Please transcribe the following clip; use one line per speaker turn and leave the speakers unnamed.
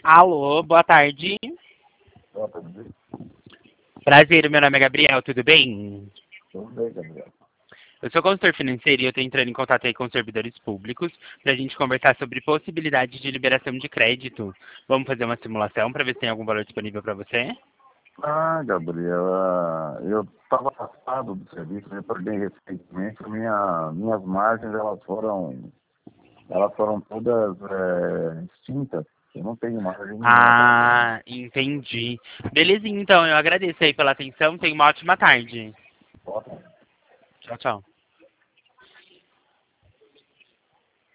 Alô, boa tarde.
Boa tarde.
Prazer, meu nome é Gabriel, tudo bem?
Tudo bem, Gabriel.
Eu sou consultor financeiro e eu estou entrando em contato aí com os servidores públicos para a gente conversar sobre possibilidade de liberação de crédito. Vamos fazer uma simulação para ver se tem algum valor disponível para você?
Gabriel, eu estava afastado do serviço, eu bem recentemente, minhas margens elas foram todas extintas. Eu não tenho margem nenhuma para mim.
Entendi. Beleza, então, eu agradeço aí pela atenção, tenha uma ótima tarde.
Boa tarde.
Tchau, tchau.